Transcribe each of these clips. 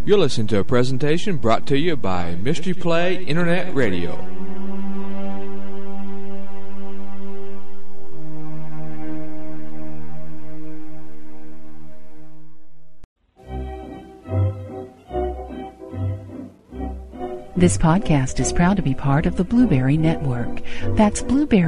You're listening to a presentation brought to you by Mystery Play Internet Radio. This podcast is proud to be part of the Blueberry Network. That's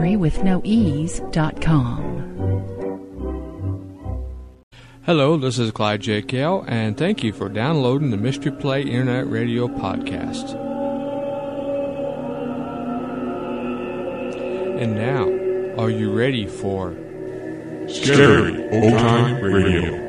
blueberrywithnoease.com. Hello, this is Clyde J. Kell, and thank you for downloading the Mystery Play Internet Radio podcast. And now, are you ready for Scary Old Time Radio?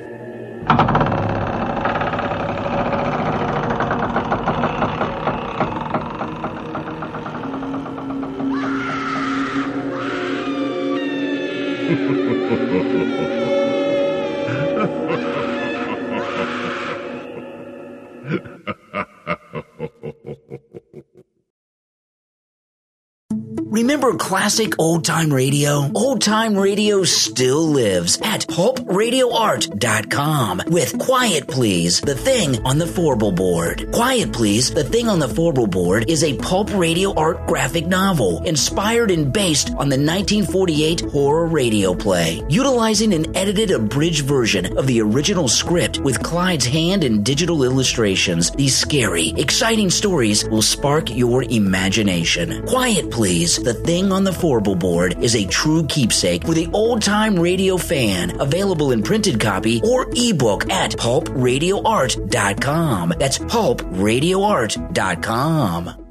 Remember classic old-time radio? Old-time radio still lives at pulpradioart.com with Quiet Please, the Thing on the Forble Board. Quiet Please, the Thing on the Forble Board is a pulp radio art graphic novel inspired and based on the 1948 horror radio play, utilizing an edited abridged version of the original script with Clyde's hand and digital illustrations. These scary, exciting stories will spark your imagination. Quiet Please, the Thing on the Forble Board is a true keepsake for the old-time radio fan, available in printed copy or ebook at pulpradioart.com. That's pulpradioart.com.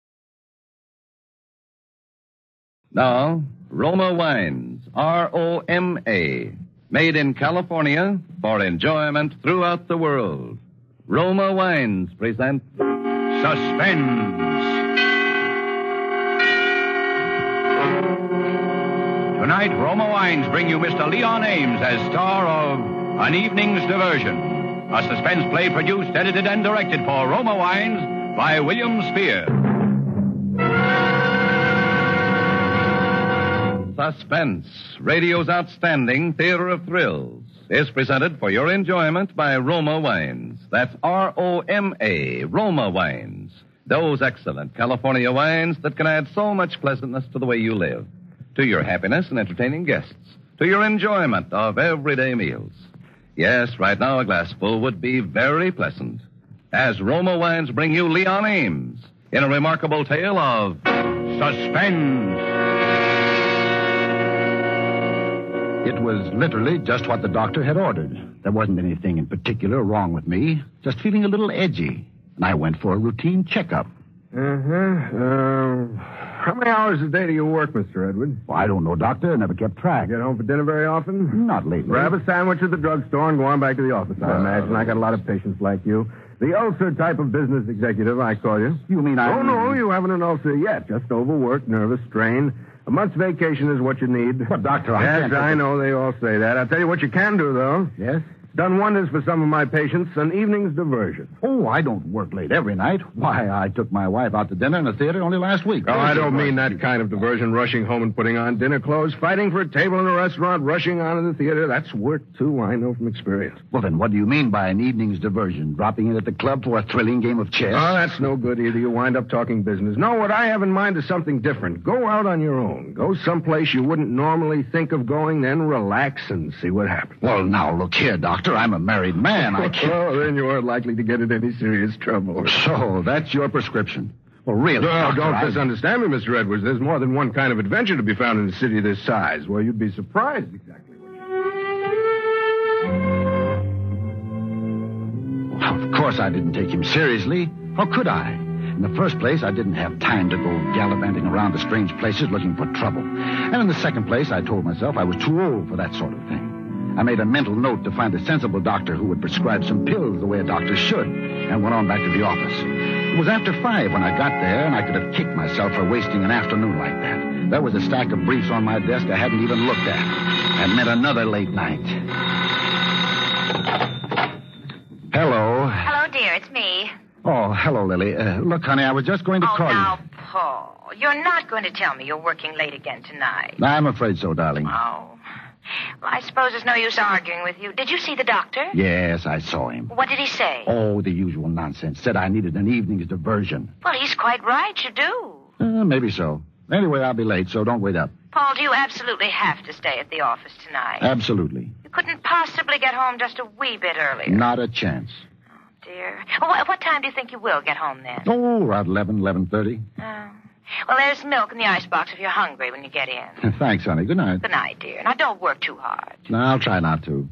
Now, Roma Wines, R-O-M-A, made in California for enjoyment throughout the world. Roma Wines present Suspense. Tonight, Roma Wines bring you Mr. Leon Ames as star of An Evening's Diversion, a suspense play produced, edited, and directed for Roma Wines by William Spear. Suspense, radio's outstanding theater of thrills, is presented for your enjoyment by Roma Wines. That's R-O-M-A, Roma Wines. Those excellent California wines that can add so much pleasantness to the way you live, to your happiness in entertaining guests, to your enjoyment of everyday meals. Yes, right now a glassful would be very pleasant. As Roma Wines bring you Leon Ames in a remarkable tale of suspense. It was literally just what the doctor had ordered. There wasn't anything in particular wrong with me, just feeling a little edgy. And I went for a routine checkup. How many hours a day do you work, Mr. Edwards? Well, I don't know, Doctor. I never kept track. You get home for dinner very often? Not lately. Grab a sandwich at the drugstore and go on back to the office, I imagine. I got a lot of patients like you. The ulcer type of business executive, I call you. You mean I... Oh, no, you haven't an ulcer yet. Just overworked, nervous, strain. A month's vacation is what you need. But, Doctor, Yes, I know they all say that. I'll tell you what you can do, though. Yes? Done wonders for some of my patients. An evening's diversion. Oh, I don't work late every night. Why, I took my wife out to dinner in the theater only last week. Oh, I don't mean that kind of diversion, rushing home and putting on dinner clothes, fighting for a table in a restaurant, rushing on to the theater. That's work, too, I know from experience. Well, then what do you mean by an evening's diversion? Dropping in at the club for a thrilling game of chess? Oh, that's no good either. You wind up talking business. No, what I have in mind is something different. Go out on your own. Go someplace you wouldn't normally think of going, then relax and see what happens. Well, now, look here, Doctor. I'm a married man. I can't... Oh, then you aren't likely to get into any serious trouble. So, that's your prescription. Well, really, No, Doctor, don't misunderstand me, Mr. Edwards. There's more than one kind of adventure to be found in a city this size. Well, you'd be surprised exactly what you... Well, of course I didn't take him seriously. How could I? In the first place, I didn't have time to go gallivanting around to strange places looking for trouble. And in the second place, I told myself I was too old for that sort of thing. I made a mental note to find a sensible doctor who would prescribe some pills the way a doctor should, and went on back to the office. It was after 5 when I got there, and I could have kicked myself for wasting an afternoon like that. There was a stack of briefs on my desk I hadn't even looked at. That meant another late night. Hello. Hello, dear. It's me. Oh, hello, Lily. Look, honey, I was just going to call now, Paul, you're not going to tell me you're working late again tonight. you. I'm afraid so, darling. Oh. Well, I suppose there's no use arguing with you. Did you see the doctor? Yes, I saw him. What did he say? Oh, the usual nonsense. Said I needed an evening's diversion. Well, he's quite right. You do. Maybe so. Anyway, I'll be late, so don't wait up. Paul, do you absolutely have to stay at the office tonight? Absolutely. You couldn't possibly get home just a wee bit earlier. Not a chance. Dear. What time do you think you will get home then? Oh, around 11:30. Oh. Well, there's milk in the icebox if you're hungry when you get in. Thanks, honey. Good night. Good night, dear. Now, don't work too hard. No, I'll try not to.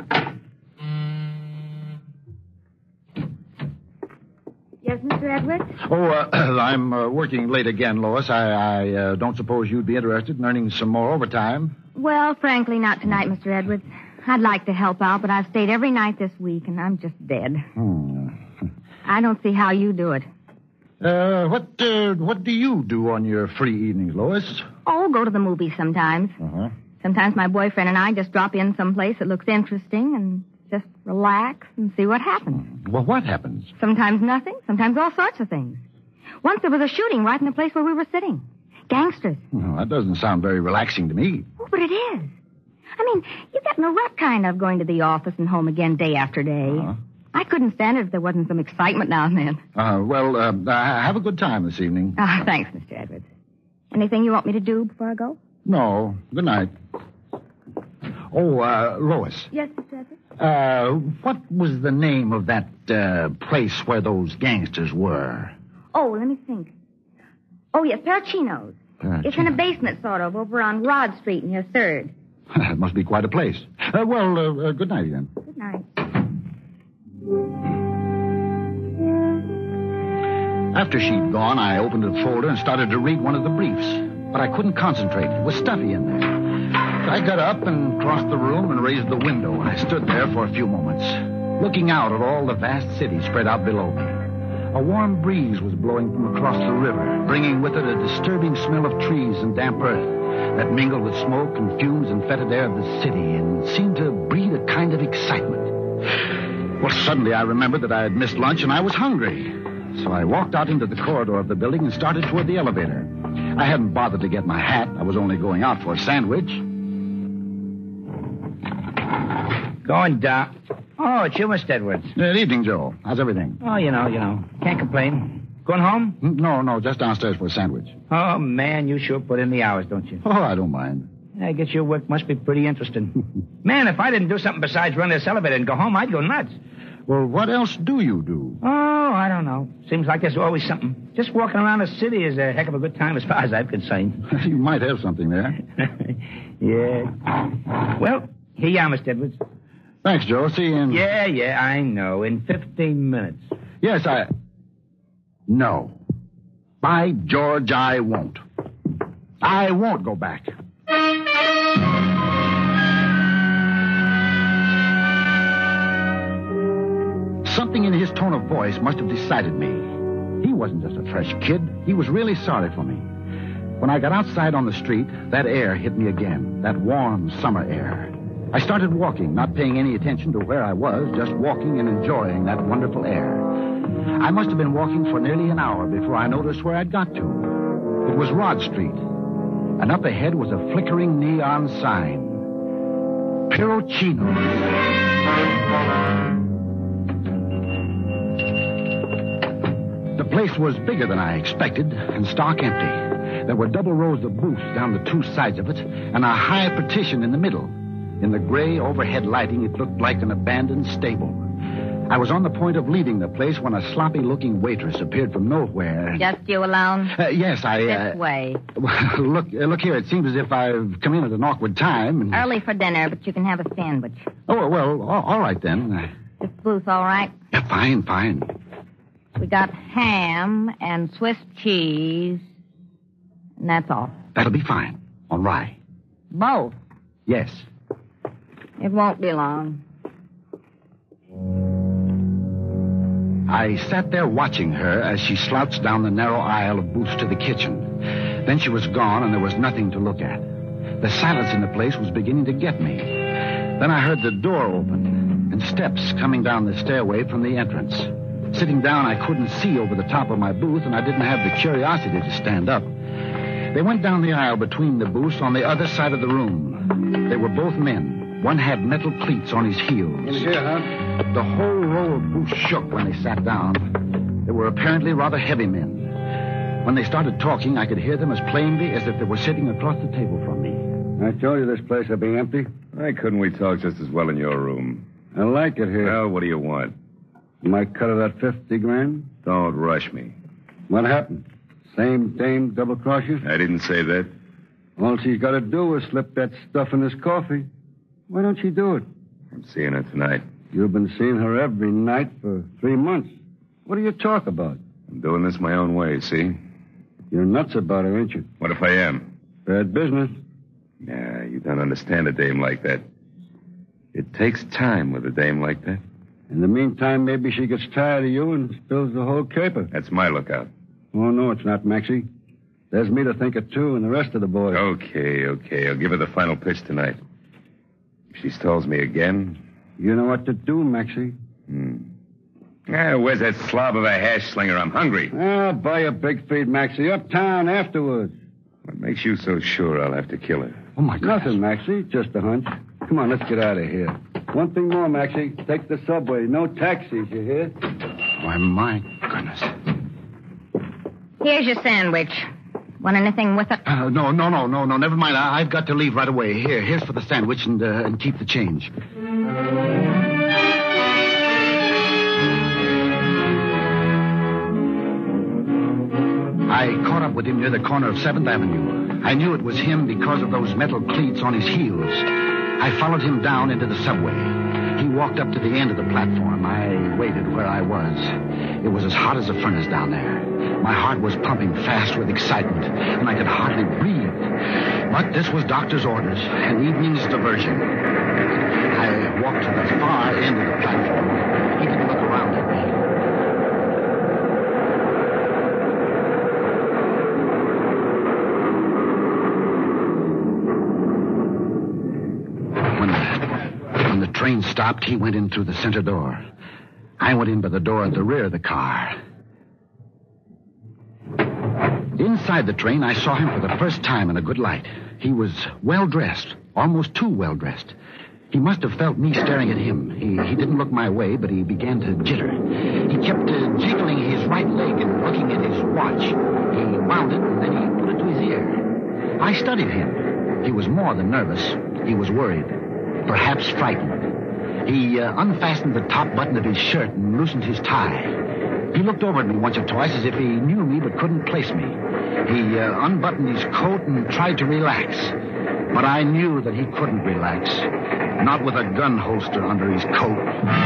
Yes, Mr. Edwards? Oh, I'm working late again, Lois. I don't suppose you'd be interested in earning some more overtime? Well, frankly, not tonight, Mr. Edwards. I'd like to help out, but I've stayed every night this week, and I'm just dead. I don't see how you do it. What do you do on your free evenings, Lois? Oh, go to the movies sometimes. Uh-huh. Sometimes my boyfriend and I just drop in someplace that looks interesting and just relax and see what happens. Well, what happens? Sometimes nothing, sometimes all sorts of things. Once there was a shooting right in the place where we were sitting. Gangsters. Well, that doesn't sound very relaxing to me. Oh, but it is. I mean, you get in a rut kind of going to the office and home again day after day. Uh-huh. I couldn't stand it if there wasn't some excitement now and then. Have a good time this evening. Thanks, Mr. Edwards. Anything you want me to do before I go? No. Good night. Oh, Lois. Yes, Mr. Edwards? What was the name of that place where those gangsters were? Oh, let me think. Oh, yes, Parachino's. It's in a basement, sort of, over on Rod Street near 3rd. It must be quite a place. Good night then. Good night. After she'd gone, I opened a folder and started to read one of the briefs. But I couldn't concentrate. It was stuffy in there. I got up and crossed the room and raised the window. I stood there for a few moments, looking out at all the vast city spread out below me. A warm breeze was blowing from across the river, bringing with it a disturbing smell of trees and damp earth that mingled with smoke and fumes and fetid air of the city and seemed to breed a kind of excitement. Well, suddenly I remembered that I had missed lunch and I was hungry. So I walked out into the corridor of the building and started toward the elevator. I hadn't bothered to get my hat. I was only going out for a sandwich. Going, Doc. Oh, it's you, Mr. Edwards. Good evening, Joe. How's everything? Oh, you know. Can't complain. Going home? No, just downstairs for a sandwich. Oh, man, you sure put in the hours, don't you? Oh, I don't mind. I guess your work must be pretty interesting. Man, if I didn't do something besides run this elevator and go home, I'd go nuts. Well, what else do you do? Oh, I don't know. Seems like there's always something. Just walking around the city is a heck of a good time as far as I'm concerned. You might have something there. Yeah. Well, here you are, Mr. Edwards. Thanks, Joe. See you in... Yeah, I know. In 15 minutes. Yes, No. By George, I won't. I won't go back. Something in his tone of voice must have decided me. He wasn't just a fresh kid. He was really sorry for me. When I got outside on the street, that air hit me again, that warm summer air. I started walking, not paying any attention to where I was, just walking and enjoying that wonderful air. I must have been walking for nearly an hour before I noticed where I'd got to. It was Rod Street, and up ahead was a flickering neon sign. Pirocino's. The place was bigger than I expected and stark empty. There were double rows of booths down the two sides of it and a high partition in the middle. In the gray overhead lighting, it looked like an abandoned stable. I was on the point of leaving the place when a sloppy-looking waitress appeared from nowhere. Just you alone? Yes, This way. Look here. It seems as if I've come in at an awkward time. And... Early for dinner, but you can have a sandwich. Oh, well, all right then. This booth all right? Yeah, fine. We got ham and Swiss cheese, and that's all. That'll be fine. On rye. Both? Yes. It won't be long. I sat there watching her as she slouched down the narrow aisle of booths to the kitchen. Then she was gone, and there was nothing to look at. The silence in the place was beginning to get me. Then I heard the door open and steps coming down the stairway from the entrance. Sitting down, I couldn't see over the top of my booth, and I didn't have the curiosity to stand up. They went down the aisle between the booths on the other side of the room. They were both men. One had metal cleats on his heels. In here, huh? The whole row of booths shook when they sat down. They were apparently rather heavy men. When they started talking, I could hear them as plainly as if they were sitting across the table from me. I told you this place would be empty. Why couldn't we talk just as well in your room? I like it here. Well, what do you want? My cut of that 50 grand? Don't rush me. What happened? Same dame double-cross you? I didn't say that. All she's got to do is slip that stuff in his coffee. Why don't she do it? I'm seeing her tonight. You've been seeing her every night for 3 months. What do you talk about? I'm doing this my own way, see? You're nuts about her, ain't you? What if I am? Bad business. Nah, you don't understand a dame like that. It takes time with a dame like that. In the meantime, maybe she gets tired of you and spills the whole caper. That's my lookout. Oh, no, it's not, Maxie. There's me to think of, too, and the rest of the boys. Okay. I'll give her the final pitch tonight. If she stalls me again... You know what to do, Maxie. Where's that slob of a hash slinger? I'm hungry. I'll buy a big feed, Maxie. Uptown afterwards. What makes you so sure I'll have to kill her? Oh, my God. Nothing, Maxie. Just a hunch. Come on, let's get out of here. One thing more, Maxie. Take the subway. No taxis, you hear? Why, my goodness. Here's your sandwich. Want anything with it? No. Never mind. I've got to leave right away. Here's for the sandwich and keep the change. I caught up with him near the corner of 7th Avenue. I knew it was him because of those metal cleats on his heels. I followed him down into the subway. He walked up to the end of the platform. I waited where I was. It was as hot as a furnace down there. My heart was pumping fast with excitement, and I could hardly breathe. But this was doctor's orders, an evening's diversion. I walked to the far end of the platform. He didn't look around at me. When the train stopped, he went in through the center door. I went in by the door at the rear of the car. Inside the train, I saw him for the first time in a good light. He was well-dressed, almost too well-dressed. He must have felt me staring at him. He didn't look my way, but he began to jitter. He kept jiggling his right leg and looking at his watch. He wound it, and then he put it to his ear. I studied him. He was more than nervous. He was worried, perhaps frightened. He unfastened the top button of his shirt and loosened his tie. He looked over at me once or twice as if he knew me but couldn't place me. He unbuttoned his coat and tried to relax. But I knew that he couldn't relax. Not with a gun holster under his coat.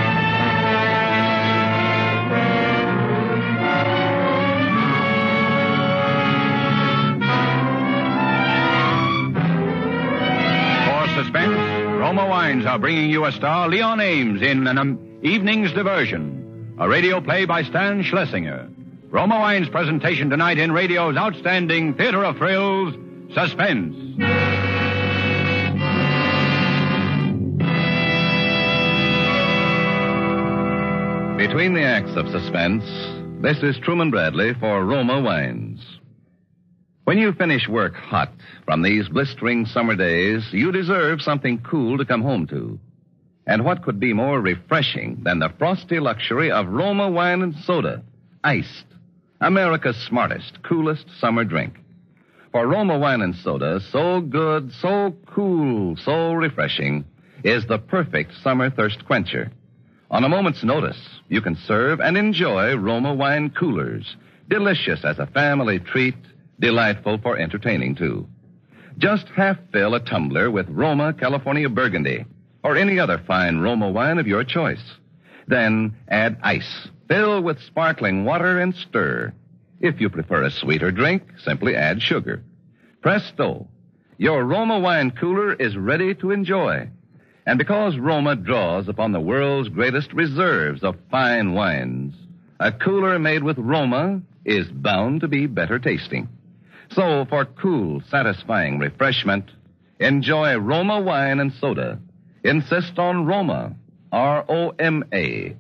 For suspense, Roma Wines are bringing you a star, Leon Ames, in an evening's diversion. A radio play by Stan Schlesinger. Roma Wines' presentation tonight in radio's outstanding theater of thrills, Suspense. Between the acts of Suspense, this is Truman Bradley for Roma Wines. When you finish work hot from these blistering summer days, you deserve something cool to come home to. And what could be more refreshing than the frosty luxury of Roma Wine and Soda, iced, America's smartest, coolest summer drink. For Roma Wine and Soda, so good, so cool, so refreshing, is the perfect summer thirst quencher. On a moment's notice, you can serve and enjoy Roma Wine coolers, delicious as a family treat, delightful for entertaining, too. Just half fill a tumbler with Roma California Burgundy or any other fine Roma wine of your choice. Then add ice. Fill with sparkling water and stir. If you prefer a sweeter drink, simply add sugar. Presto! Your Roma wine cooler is ready to enjoy. And because Roma draws upon the world's greatest reserves of fine wines, a cooler made with Roma is bound to be better tasting. So, for cool, satisfying refreshment, enjoy Roma Wine and Soda. Insist on Roma, R-O-M-A.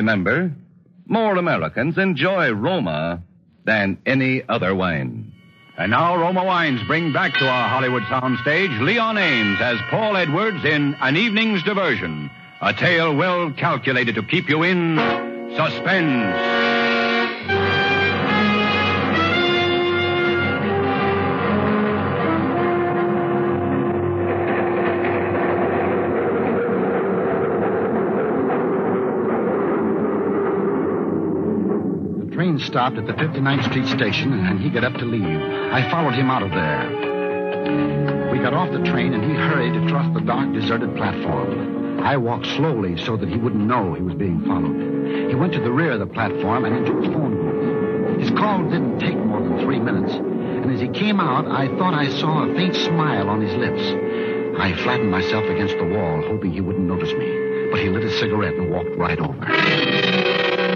Remember, more Americans enjoy Roma than any other wine. And now Roma Wines bring back to our Hollywood soundstage Leon Ames as Paul Edwards in An Evening's Diversion, a tale well calculated to keep you in suspense. The train stopped at the 59th Street station, and he got up to leave. I followed him out of there. We got off the train, and he hurried across the dark, deserted platform. I walked slowly so that he wouldn't know he was being followed. He went to the rear of the platform and into his phone booth. His call didn't take more than 3 minutes, and as he came out, I thought I saw a faint smile on his lips. I flattened myself against the wall, hoping he wouldn't notice me, but he lit a cigarette and walked right over.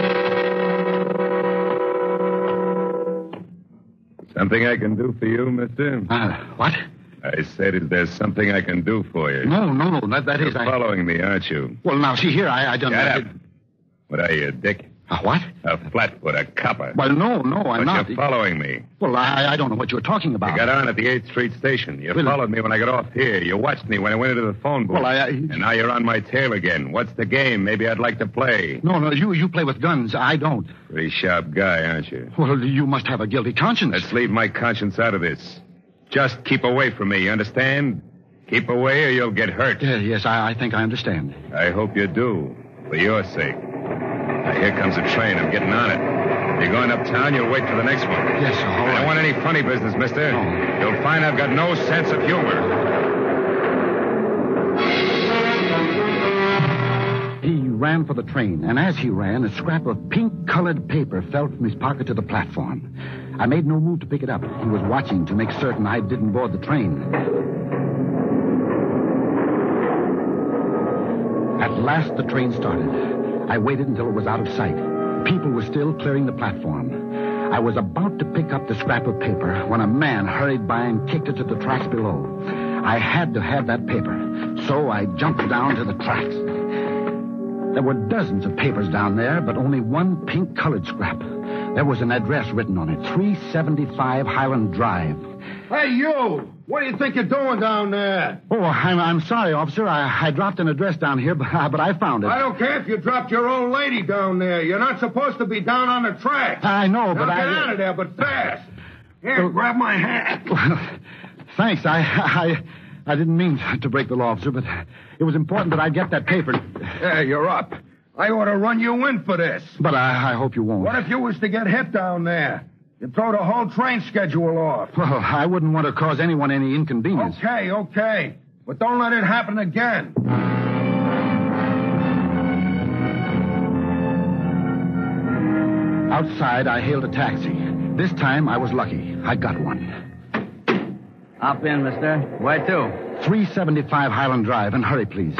Something I can do for you, mister? What? I said, is there something I can do for you? No. That You're is... following me, aren't you? Well, now, see here, I don't... Shut up. What are you, a dick? A what? A flatfoot, a copper. Well, no, I'm not. But you're following me. Well, I don't know what you're talking about. You got on at the 8th Street station. You followed me when I got off here. You watched me when I went into the phone booth. Well, And now you're on my tail again. What's the game? Maybe I'd like to play. No, you play with guns. I don't. Pretty sharp guy, aren't you? Well, you must have a guilty conscience. Let's leave my conscience out of this. Just keep away from me, you understand? Keep away or you'll get hurt. Yes, I think I understand. I hope you do, for your sake. Now, here comes a train. I'm getting on it. You're going uptown, you'll wait for the next one. Yes, all right. I don't want any funny business, mister. No. You'll find I've got no sense of humor. He ran for the train, and as he ran, a scrap of pink-colored paper fell from his pocket to the platform. I made no move to pick it up. He was watching to make certain I didn't board the train. At last, the train started. I waited until it was out of sight. People were still clearing the platform. I was about to pick up the scrap of paper when a man hurried by and kicked it to the tracks below. I had to have that paper, so I jumped down to the tracks. There were dozens of papers down there, but only one pink-colored scrap. There was an address written on it, 375 Highland Drive. Hey, you! What do you think you're doing down there? Oh, I'm sorry, officer. I dropped an address down here, but I found it. I don't care if you dropped your old lady down there. You're not supposed to be down on the track. I know, but now get out of there, but fast. Here, grab my hat. Thanks. I didn't mean to break the law, officer, but it was important that I get that paper. Yeah, you're up. I ought to run you in for this. But I hope you won't. What if you was to get hit down there? You'd throw the whole train schedule off. Well, I wouldn't want to cause anyone any inconvenience. Okay. But don't let it happen again. Outside, I hailed a taxi. This time, I was lucky. I got one. Hop in, mister. Where to? 375 Highland Drive, and hurry, please.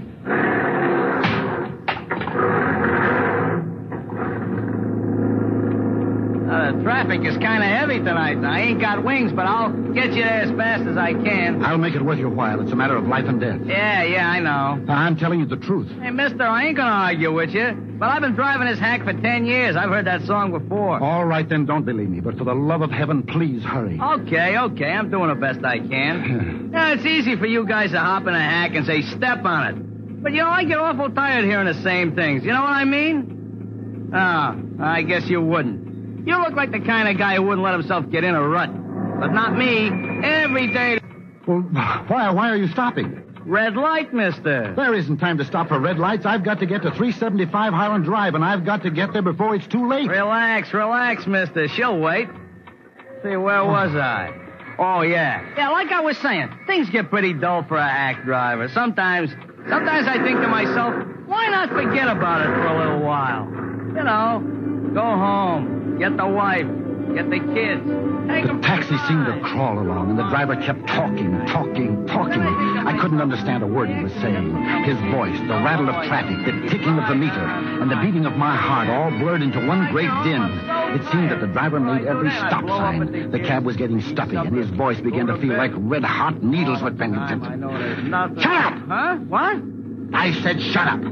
The traffic is kind of heavy tonight. I ain't got wings, but I'll get you there as fast as I can. I'll make it worth your while. It's a matter of life and death. Yeah, I know. I'm telling you the truth. Hey, mister, I ain't gonna argue with you. But I've been driving this hack for 10 years. I've heard that song before. All right, then, don't believe me. But for the love of heaven, please hurry. Okay. I'm doing the best I can. Yeah, it's easy for you guys to hop in a hack and say, step on it. But, I get awful tired hearing the same things. You know what I mean? I guess you wouldn't. You look like the kind of guy who wouldn't let himself get in a rut. But not me. Every day... Well, why are you stopping? Red light, mister. There isn't time to stop for red lights. I've got to get to 375 Highland Drive, and I've got to get there before it's too late. Relax, mister. She'll wait. See, where was I? Oh, yeah. Yeah, like I was saying, things get pretty dull for a hack driver. Sometimes I think to myself, why not forget about it for a little while? Go home, get the wife, get the kids. The taxi seemed to crawl along, and the driver kept talking. I couldn't understand a word he was saying. His voice, the rattle of traffic, the ticking of the meter, and the beating of my heart all blurred into one great din. It seemed that the driver made every stop sign. The cab was getting stuffy, and his voice began to feel like red-hot needles with Bennington. Shut up! Huh? What? I said shut up.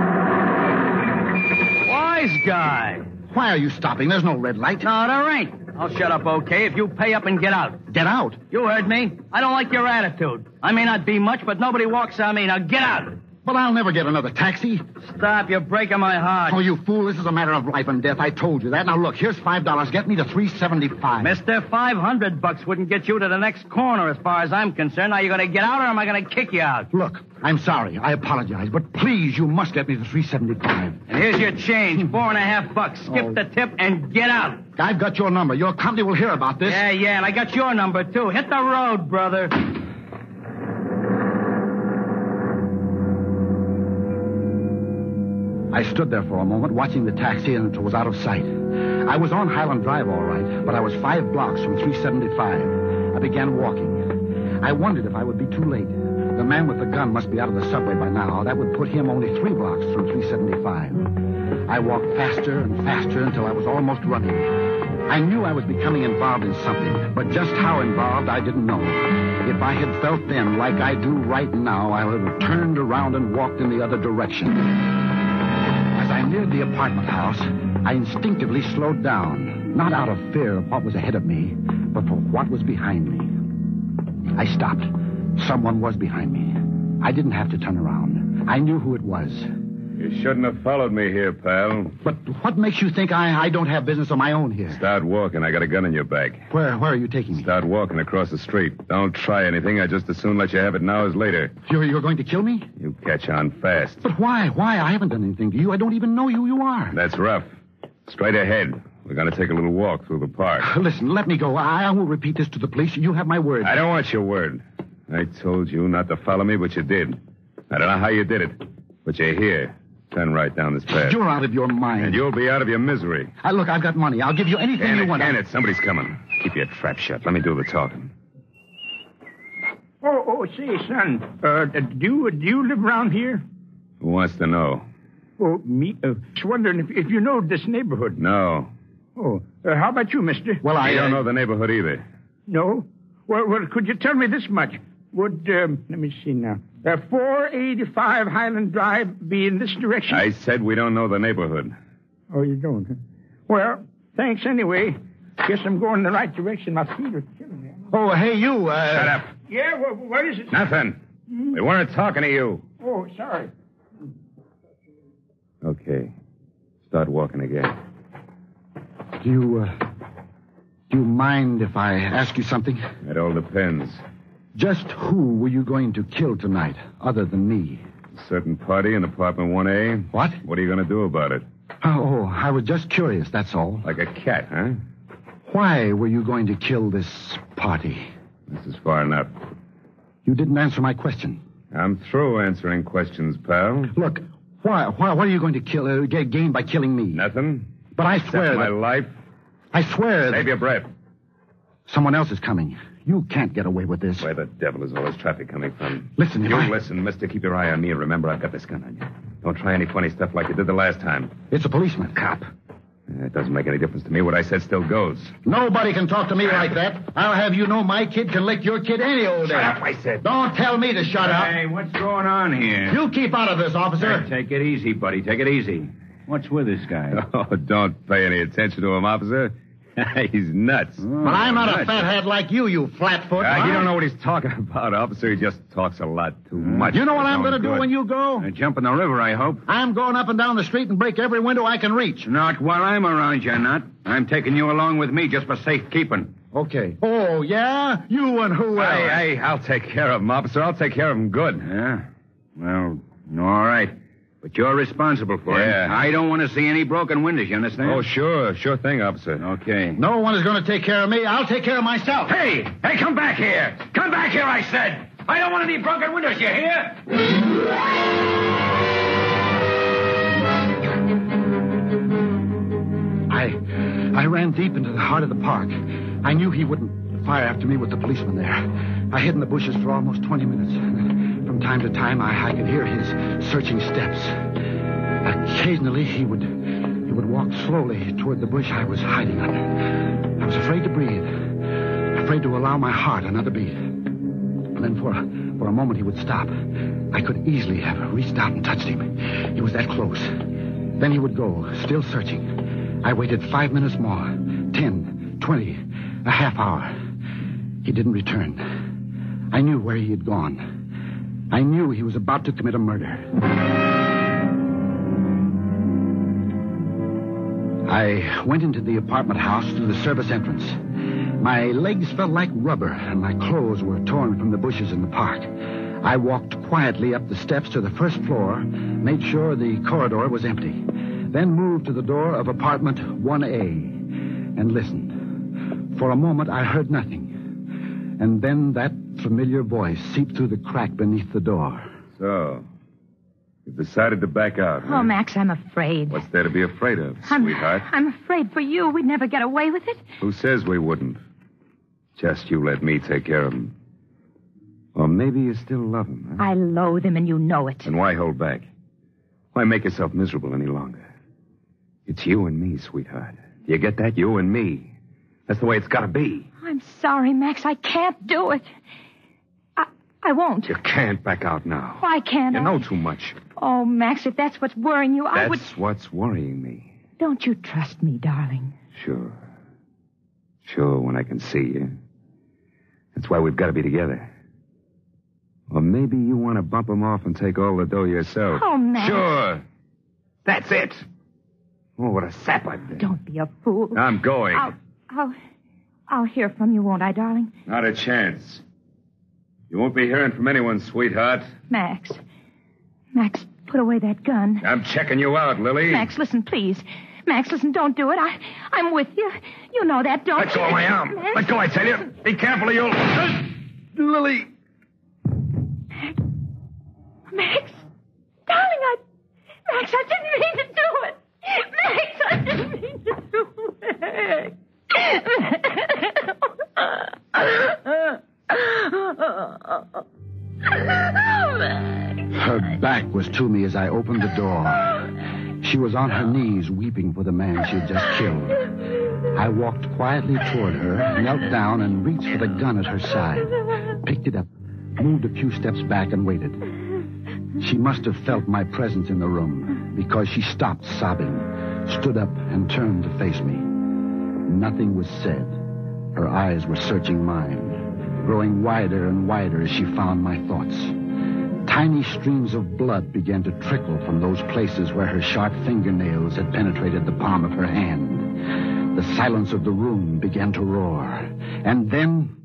Wise guy. Why are you stopping? There's no red light. No, there ain't. I'll shut up, okay, if you pay up and get out. Get out? You heard me. I don't like your attitude. I may not be much, but nobody walks on me. Now get out. But I'll never get another taxi. Stop, you're breaking my heart. Oh, you fool, this is a matter of life and death. I told you that. Now, look, here's $5. Get me to $3.75. Mister, $500 wouldn't get you to the next corner as far as I'm concerned. Now, you going to get out or am I going to kick you out? Look, I'm sorry. I apologize. But please, you must get me to $3.75. And here's your change, $4.50. Skip the tip and get out. I've got your number. Your company will hear about this. Yeah, and I got your number, too. Hit the road, brother. I stood there for a moment, watching the taxi, and it was out of sight. I was on Highland Drive, all right, but I was 5 blocks from 375. I began walking. I wondered if I would be too late. The man with the gun must be out of the subway by now. That would put him only 3 blocks from 375. I walked faster and faster until I was almost running. I knew I was becoming involved in something, but just how involved, I didn't know. If I had felt then, like I do right now, I would have turned around and walked in the other direction. As I neared the apartment house, I instinctively slowed down, not out of fear of what was ahead of me, but for what was behind me. I stopped. Someone was behind me. I didn't have to turn around. I knew who it was. You shouldn't have followed me here, pal. But what makes you think I don't have business of my own here? Start walking. I got a gun in your back. Where are you taking me? Start walking across the street. Don't try anything. I just as soon let you have it now as later. You're going to kill me? You catch on fast. But why? I haven't done anything to you. I don't even know who you are. That's rough. Straight ahead. We're going to take a little walk through the park. Listen, let me go. I won't repeat this to the police. You have my word. I don't want your word. I told you not to follow me, but you did. I don't know how you did it, but you're here. Turn right down this path. You're out of your mind. And you'll be out of your misery. Look, I've got money. I'll give you anything you want. Can it? Somebody's coming. Keep your trap shut. Let me do the talking. Say, son, do you live around here? Who wants to know? Oh, me. Just wondering if you know this neighborhood. No. Oh, how about you, mister? Well, I don't know the neighborhood either. No? Well, could you tell me this much? Would, let me see now. 485 Highland Drive be in this direction? I said we don't know the neighborhood. Oh, you don't? Huh? Well, thanks anyway. Guess I'm going in the right direction. My feet are killing me. Oh, hey, you, Shut up. Yeah, what is it? Nothing. We weren't talking to you. Oh, sorry. Okay. Start walking again. Do you mind if I ask you something? It all depends. Just who were you going to kill tonight, other than me? A certain party in apartment 1A. What? What are you going to do about it? Oh, I was just curious, that's all. Like a cat, huh? Why were you going to kill this party? This is far enough. You didn't answer my question. I'm through answering questions, pal. Look, why are you going to gain by killing me? Nothing. But I Except swear my life. I swear Save your breath. Someone else is coming. You can't get away with this. Where the devil is all this traffic coming from? Listen, listen, mister. Keep your eye on me and remember I've got this gun on you. Don't try any funny stuff like you did the last time. It's a policeman. Cop. It doesn't make any difference to me. What I said still goes. Nobody can talk to me like that. I'll have you know my kid can lick your kid any old day. Shut up, I said. Don't tell me to shut up. Hey, what's going on here? You keep out of this, officer. Hey, take it easy, buddy. Take it easy. What's with this guy? Oh, don't pay any attention to him, officer. He's nuts. But I'm not a fathead like you flatfoot. You don't know what he's talking about, officer. He just talks a lot too much. You know what I'm going to do when you go? Jump in the river, I hope. I'm going up and down the street and break every window I can reach. Not while I'm around, you're not. I'm taking you along with me just for safekeeping. Okay. Oh, yeah? You and who else? Hey, I'll take care of him, officer. I'll take care of him good. Yeah? Well, all right. But you're responsible for it. I don't want to see any broken windows, you understand? Oh, sure. Sure thing, officer. Okay. No one is going to take care of me. I'll take care of myself. Hey, come back here. Come back here, I said. I don't want any broken windows, you hear? I ran deep into the heart of the park. I knew he wouldn't fire after me with the policeman there. I hid in the bushes for almost 20 minutes. From time to time, I could hear his searching steps. Occasionally, he would walk slowly toward the bush I was hiding under. I was afraid to breathe, afraid to allow my heart another beat. And then for a moment, he would stop. I could easily have reached out and touched him. He was that close. Then he would go, still searching. I waited 5 minutes more, 10, 20, a half hour. He didn't return. I knew where he had gone. I knew he was about to commit a murder. I went into the apartment house through the service entrance. My legs felt like rubber, and my clothes were torn from the bushes in the park. I walked quietly up the steps to the first floor, made sure the corridor was empty, then moved to the door of apartment 1A and listened. For a moment, I heard nothing. And then that familiar voice seeped through the crack beneath the door. So, you've decided to back out, huh? Oh, Max, I'm afraid. What's there to be afraid of, sweetheart? I'm afraid for you. We'd never get away with it. Who says we wouldn't? Just you let me take care of him. Or maybe you still love him, huh? I loathe him, and you know it. Then why hold back? Why make yourself miserable any longer? It's you and me, sweetheart. You get that? You and me. That's the way it's got to be. I'm sorry, Max. I can't do it. I won't. You can't back out now. Why can't I? You know too much. Oh, Max, if that's what's worrying you, I would... That's what's worrying me. Don't you trust me, darling? Sure. Sure, when I can see you. That's why we've got to be together. Or maybe you want to bump him off and take all the dough yourself. Oh, Max. Sure. That's it. Oh, what a sap I've been. Don't be a fool. I'm going. I'll hear from you, won't I, darling? Not a chance. You won't be hearing from anyone, sweetheart. Max, put away that gun. I'm checking you out, Lily. Max, listen, please. Max, listen, don't do it. I'm with you. You know that, don't you? Let go of my arm. Max, Let go, I tell you. Be careful or you'll... Lily. Max, darling, Max, I didn't mean to do it. Max, I didn't mean to do it. Her back was to me as I opened the door. She was on her knees weeping for the man she had just killed. I walked quietly toward her, knelt down, and reached for the gun at her side. Picked it up, moved a few steps back, and waited. She must have felt my presence in the room, because she stopped sobbing, stood up, and turned to face me. Nothing was said. Her eyes were searching mine, growing wider and wider as she found my thoughts. Tiny streams of blood began to trickle from those places where her sharp fingernails had penetrated the palm of her hand. The silence of the room began to roar. And then...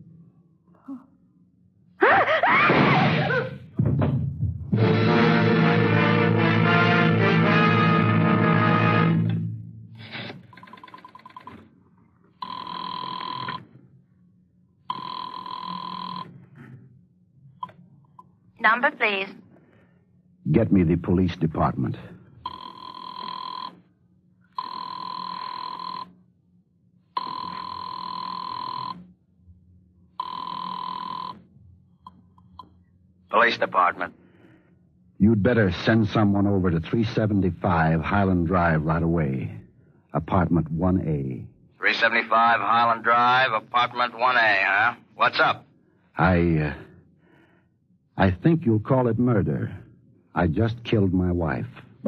Number, please. Get me the police department. Police department. You'd better send someone over to 375 Highland Drive right away. Apartment 1A. 375 Highland Drive, apartment 1A, huh? What's up? I think you'll call it murder. I just killed my wife.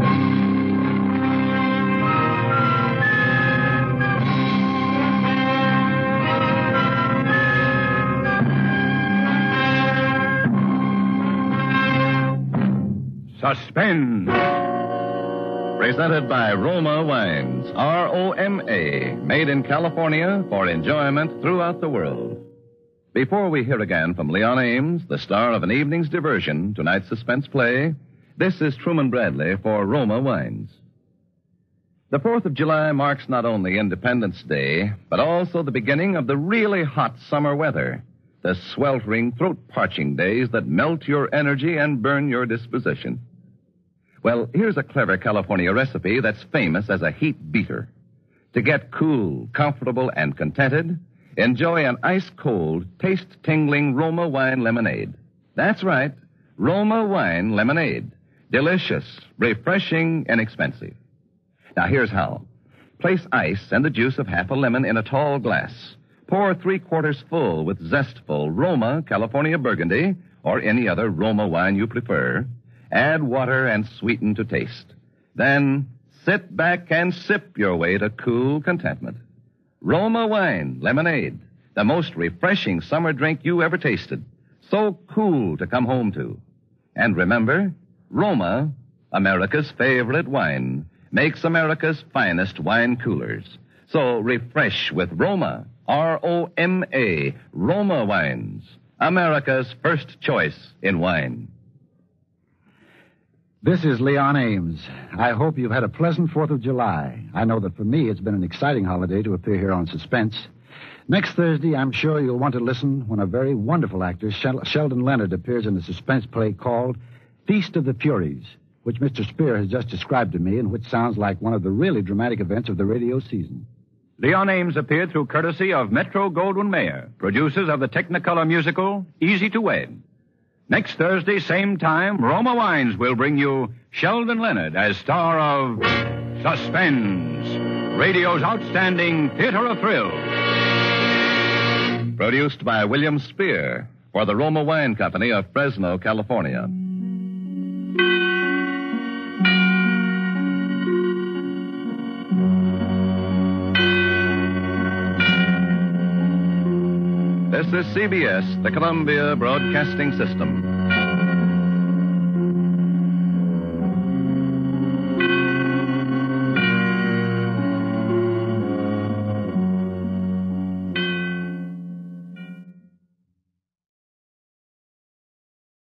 Suspense. Presented by Roma Wines. R-O-M-A. Made in California for enjoyment throughout the world. Before we hear again from Leon Ames, the star of an evening's diversion, tonight's suspense play, this is Truman Bradley for Roma Wines. The 4th of July marks not only Independence Day, but also the beginning of the really hot summer weather, the sweltering, throat-parching days that melt your energy and burn your disposition. Well, here's a clever California recipe that's famous as a heat beater. To get cool, comfortable, and contented, enjoy an ice-cold, taste-tingling Roma wine lemonade. That's right, Roma wine lemonade. Delicious, refreshing, inexpensive. Now, here's how. Place ice and the juice of half a lemon in a tall glass. Pour 3/4 full with zestful Roma California Burgundy or any other Roma wine you prefer. Add water and sweeten to taste. Then sit back and sip your way to cool contentment. Roma Wine Lemonade, the most refreshing summer drink you ever tasted. So cool to come home to. And remember, Roma, America's favorite wine, makes America's finest wine coolers. So refresh with Roma, R-O-M-A, Roma Wines, America's first choice in wine. This is Leon Ames. I hope you've had a pleasant 4th of July. I know that for me, it's been an exciting holiday to appear here on Suspense. Next Thursday, I'm sure you'll want to listen when a very wonderful actor, Sheldon Leonard, appears in a suspense play called Feast of the Furies, which Mr. Spear has just described to me and which sounds like one of the really dramatic events of the radio season. Leon Ames appeared through courtesy of Metro-Goldwyn-Mayer, producers of the Technicolor musical Easy to Wed. Next Thursday, same time, Roma Wines will bring you Sheldon Leonard as star of Suspense, radio's outstanding theater of thrills. Produced by William Spear for the Roma Wine Company of Fresno, California. This is CBS, the Columbia Broadcasting System.